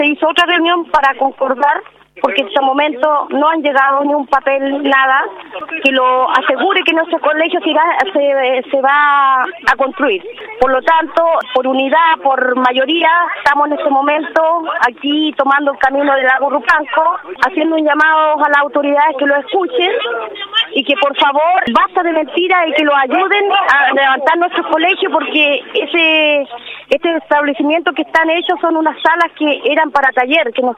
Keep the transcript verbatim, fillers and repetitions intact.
Se hizo otra reunión para concordar, porque en este momento no han llegado ni un papel, nada, que lo asegure que nuestro colegio se va, se, se va a construir. Por lo tanto, por unidad, por mayoría, estamos en este momento aquí tomando el camino del lago Rupanco, haciendo un llamado a las autoridades que lo escuchen y que por favor basta de mentiras y que lo ayuden a levantar nuestros colegios, porque ese este establecimiento que están hechos son unas salas que eran para taller, que no